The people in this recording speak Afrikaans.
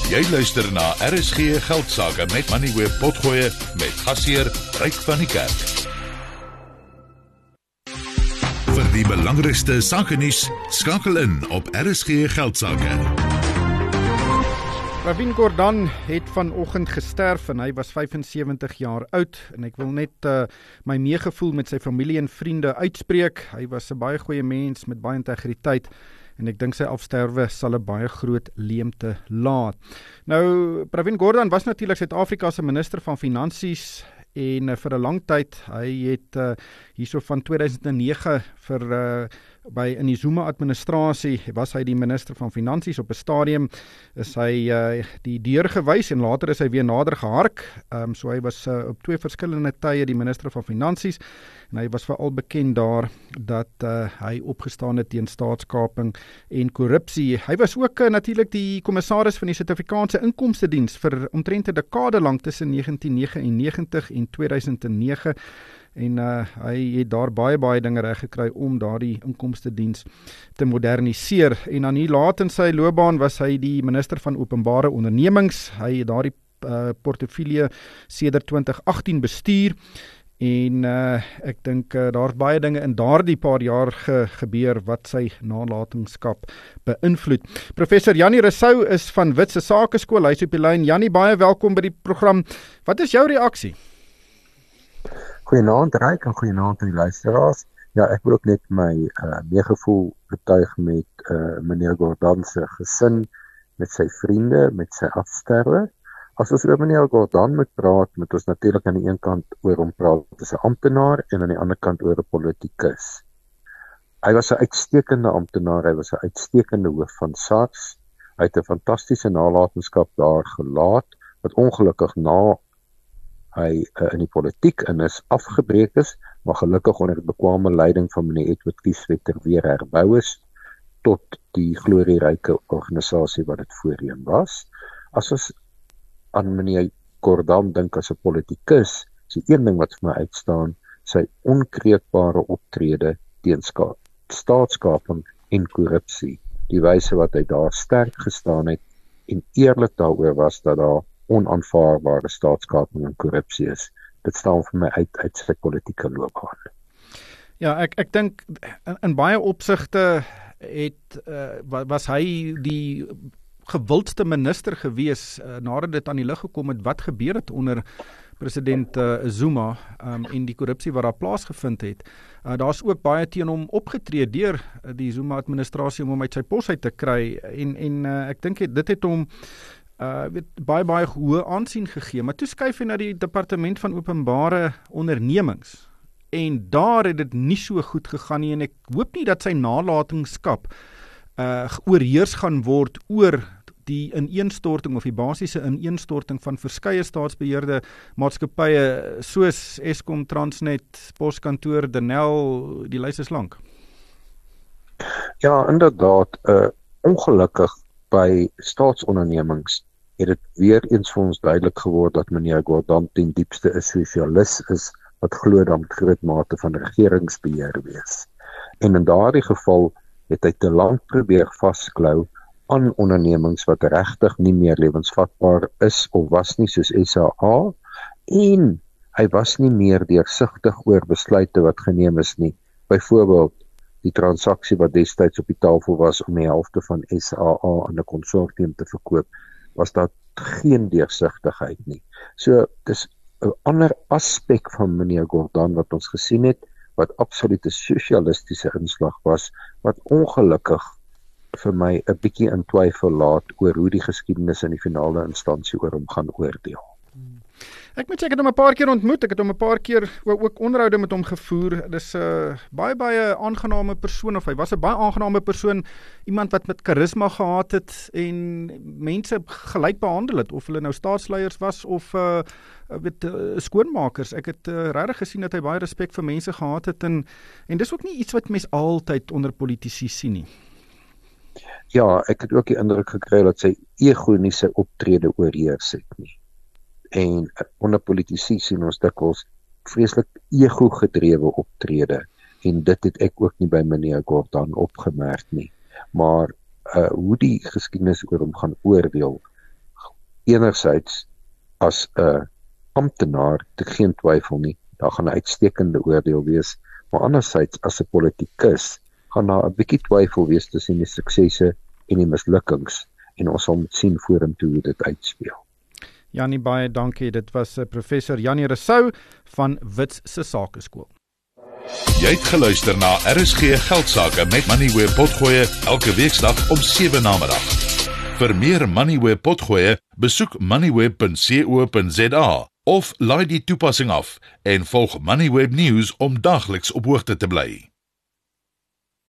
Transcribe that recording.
Jy luister na RSG Geldsaake met Money Web Potgoe met gasheer Ryk van die Kerk. Vir die belangrikste sakenuus, skakel in op RSG Geldsaake. Pravin Gordhan het vanoggend gesterf en hy was 75 jaar oud en ek wil net my meegevoel met sy familie en vriende uitspreek. Hy was 'n baie goeie mens met baie integriteit en ek dink sy afsterwe sal 'n baie groot leemte laat. Nou, Pravin Gordhan was natuurlik Suid-Afrika se minister van Finansies en vir 'n lang tyd, hy het hierso van 2009 in die Zuma-administrasie was hy die minister van Finansies. Op 'n stadium is hy die deur gewys en later is hy weer nader gehark. So hy was op 2 verskillende tye die minister van Finansies en hy was veral bekend daar dat hy opgestaan het teen staatskaping en korrupsie. Hy was ook natuurlik die kommissaris van die Suid-Afrikaanse Inkomstediens vir omtrent 'n dekade lank tussen 1999 en 2009. En hy het daar baie dinge reg gekry om daardie inkomstediens te moderniseer. En dan hier laat in sy loopbaan was hy die minister van openbare ondernemings. Hy het daardie portefeulje sedert 2018 bestuur. En ek dink daar's baie dinge in daardie paar jaar gebeur wat sy nalatenskap beïnvloed. Professor Jannie Rousseau is van Witse Sakeskool. Hy is op die lyn. Jannie, baie welkom by die program. Wat is jou reaksie? Goeienaand Ryk en goeienaand aan die luisteraars. Ja, ek wil ook net my meegevoel betuig met meneer Gordhan se gesin, met sy vriende, met sy afsterwe. As ons oor meneer Gordhan moet praat, moet ons natuurlik aan die een kant oor hom praat as 'n amptenaar en aan die ander kant oor 'n politikus. Hy was 'n uitstekende amptenaar, hy was 'n uitstekende hoof van SARS. Hy het 'n fantastiese nalatenskap daar gelaat, wat ongelukkig na hy in die politiek in is afgebreek is, maar gelukkig onder die bekwame leiding van meneer Edward Kieswetter weer herbou is tot die glorieryke organisasie wat dit voorheen was. As ons aan meneer Gordhan dink as 'n politikus, is die een ding wat vir my uitstaan, sy onkreukbare optrede teen staatskaping en korrupsie. Die wyse wat hy daar sterk gestaan het en eerlik daaroor was dat daar onaanvaarbare staatskaping en korrupsie is. Dit staan vir my uit sy politieke loopbaan. Ja, ek dink in baie opsigte was hy die gewildste minister gewees nadat dit aan die lig gekom het wat gebeur het onder president Zuma en die korrupsie wat daar plaasgevind het. Daar's ook baie teen hom opgetree deur die Zuma-administrasie om hom uit sy pos uit te kry en ek dink dit het hom baie hoë aansien gegee, maar toe skuif hy na die departement van openbare ondernemings en daar het dit nie so goed gegaan nie en ek hoop nie dat sy nalatenskap oorheers gaan word oor die ineenstorting of die basiese ineenstorting van verskeie staatsbeheerde maatskappye soos Eskom, Transnet, Poskantoor, Denel, die lys is lank. Ja, inderdaad, ongelukkig by staatsondernemings het dit weer eens vir ons duidelik geword dat meneer Gordhan ten diepste 'n sosialis is wat glo dat met groot mate van regeringsbeheer wees. En in daardie geval het hy te lank probeer vasklou aan ondernemings wat regtig nie meer lewensvatbaar is of was nie, soos SAA, en hy was nie meer deursigtig oor besluite wat geneem is nie. Byvoorbeeld die transaksie wat destyds op die tafel was om die helfte van SAA aan 'n konsortium te verkoop, was daar geen deursigtigheid nie. So, dis 'n ander aspek van meneer Gordhan wat ons gesien het, wat absolute sosialistiese inslag was, wat ongelukkig vir my 'n bietjie in twyfel laat oor hoe die geskiedenis in die finale instansie oor hom gaan oordeel. Ek moet sê, ek het hom 'n paar keer ontmoet, ek het hom 'n paar keer ook onderhoude met hom gevoer. Dis 'n baie aangename persoon, of hy was 'n baie aangename persoon, iemand wat met karisma gehad het en mense gelyk behandel het, of hulle nou staatsleiers was of skoonmakers. Ek het regtig gesien dat hy baie respek vir mense gehad het en dis ook nie iets wat mens altyd onder politici sien nie. Ja, ek het ook die indruk gekry dat sy ego nie sy optrede oorheers het nie. En onder politici sien ons dikwels vreeslik ego gedrewe optrede en dit het ek ook nie by meneer Gordhan opgemerk nie. Maar hoe die geskiedenis oor hom gaan oordeel, enerzijds as 'n amptenaar, het ek geen twyfel nie, daar gaan 'n uitstekende oordeel wees, maar anderzijds as 'n politikus gaan daar 'n bietjie twyfel wees tussen die suksesse en die mislukkings, en ons sal moet sien vorentoe hoe dit uitspeel. Janie, baie dankie. Dit was professor Janie Rousseau van Wits se Sakeskool. Jy het geluister na RSG Geldsaake met Money Web Potgoe elke weeksdag om 7 namiddag. Vir meer Money Web Potgoe, besoek moneyweb.co.za of laai die toepassing af en volg Money Web News om dagliks op hoogte te bly.